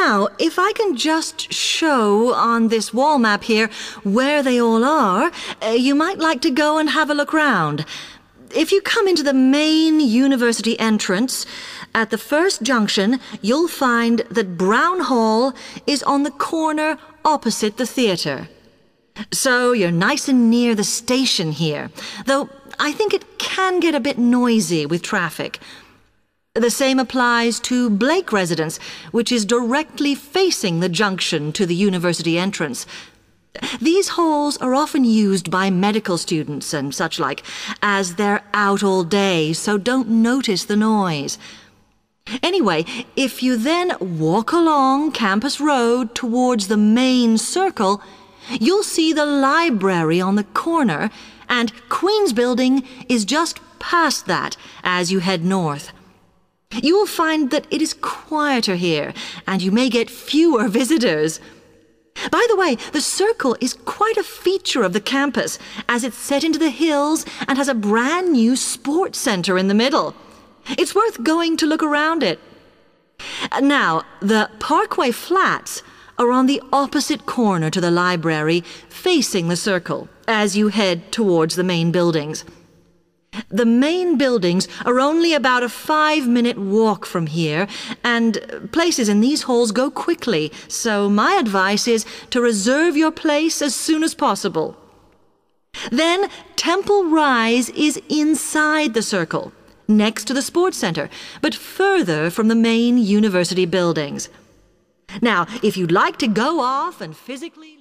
Now, if I can just show on this wall map here where they all are, you might like to go and have a look round. If you come into the main university entrance, at the first junction, you'll find that Brown Hall is on the corner opposite the theatre. So you're nice and near the station here, though I think it can get a bit noisy with traffic. The same applies to Blake Residence, which is directly facing the junction to the university entrance. These halls are often used by medical students and such like, as they're out all day, so don't notice the noise. Anyway, if you then walk along Campus Road towards the main circle, you'll see the library on the corner, and Queen's Building is just past that as you head north. You will find that it is quieter here, and you may get fewer visitors. By the way, the circle is quite a feature of the campus, as it's set into the hills and has a brand new sports center in the middle. It's worth going to look around it. Now, the Parkway Flats are on the opposite corner to the library, facing the circle, as you head towards the main buildings. The main buildings are only about a 5-minute walk from here, and places in these halls go quickly, so my advice is to reserve your place as soon as possible. Then Temple Rise is inside the circle, next to the sports center, but further from the main university buildings. Now, if you'd like to go off and physically